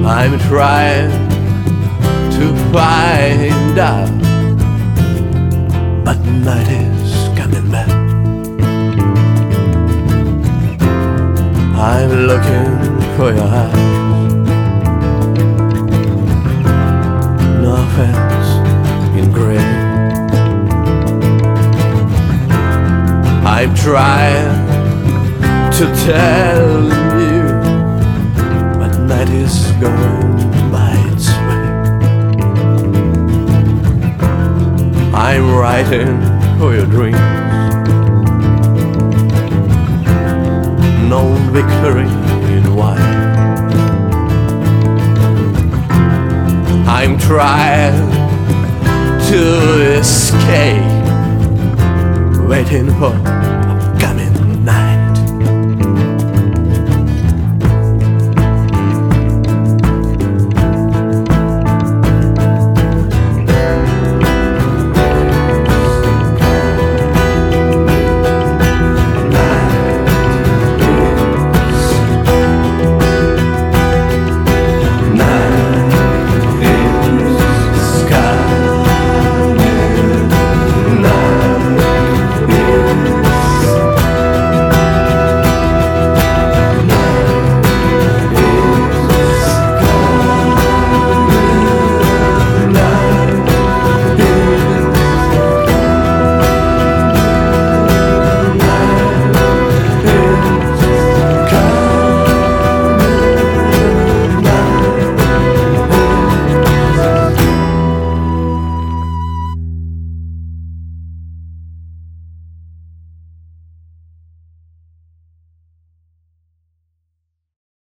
I'm trying to find out, but night is coming back. I'm looking for your eyes. No offense in gray. I'm trying to tell you, but night is going by its way. I'm writing for your dreams. No victory in white. I'm trying to escape, waiting for